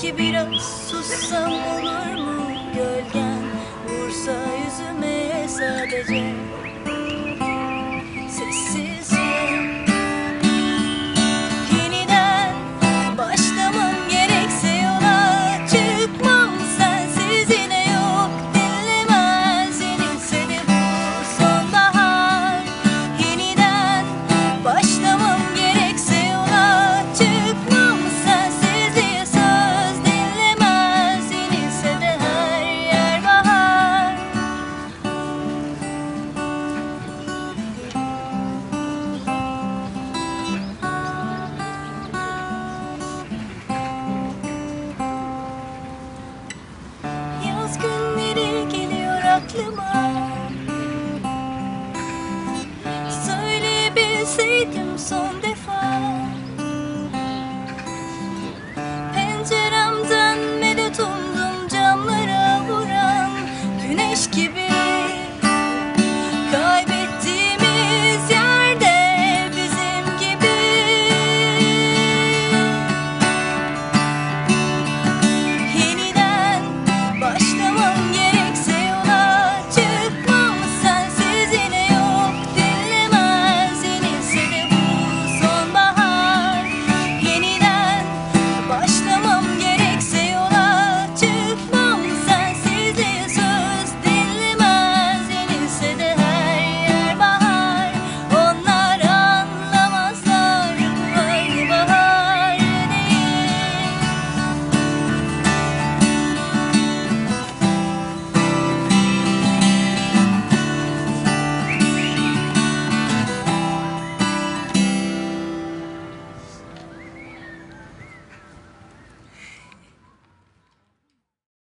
Belki biraz sussam olur mu? Gölgen vursa yüzüme sadece sessizce. Yeniden başlamam gerekse yola çıkmam, sensiz yine yok dinlemez. Yenilse de bu sonbahar. Yeniden başlamam gerekse yola çıkmam, sensiz diye söz dinlemez. Yenilse de her yer bahar. Yaz günleri geliyor aklıma. Söyleyebilseydim son defa.